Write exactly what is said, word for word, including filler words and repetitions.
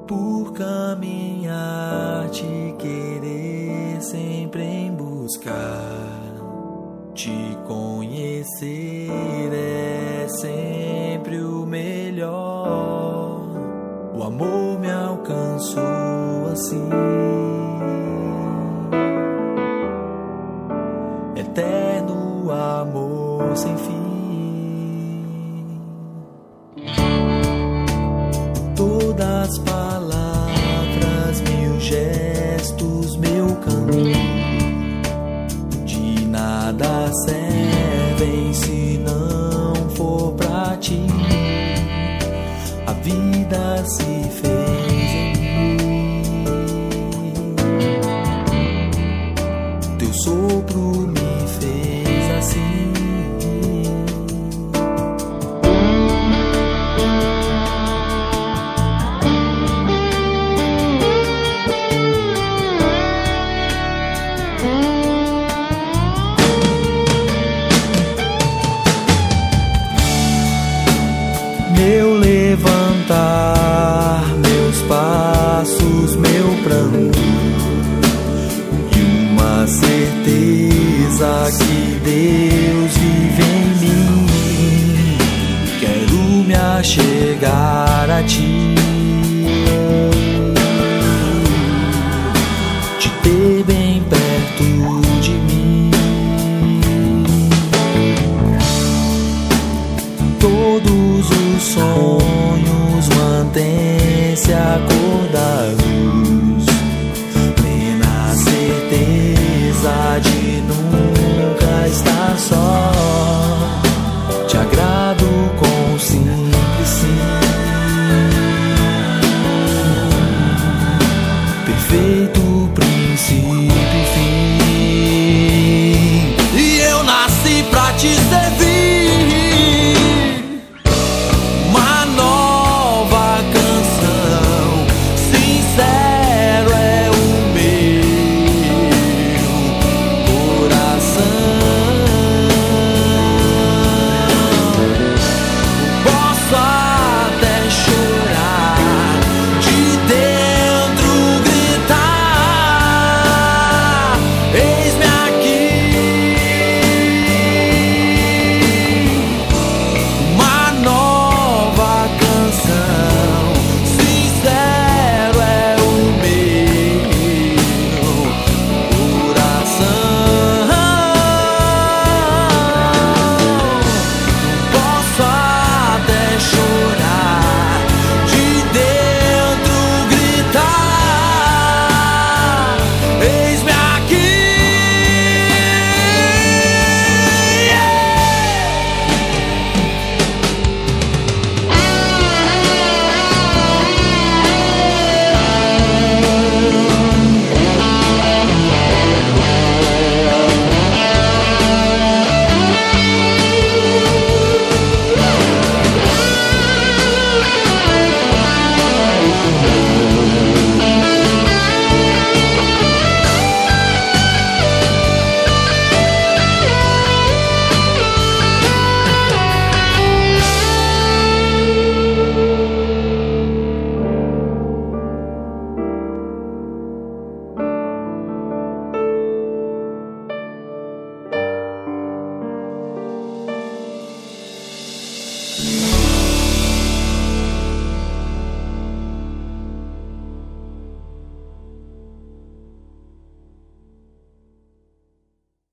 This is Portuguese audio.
por caminhar, te querer sempre em buscar. Te conhecer é sempre o melhor. O amor me alcançou assim, eterno amor sem fim. Todas as palavras, mil gestos, meu caminho de nada servem se não for pra ti. A vida se fez em mim, teu sopro me fez assim. Meu levantar, meus passos, meu pranto, e uma certeza que Deus vive em mim. Quero me achegar a ti, te ter bem perto de mim. Todos os sonhos mantêm-se acordados,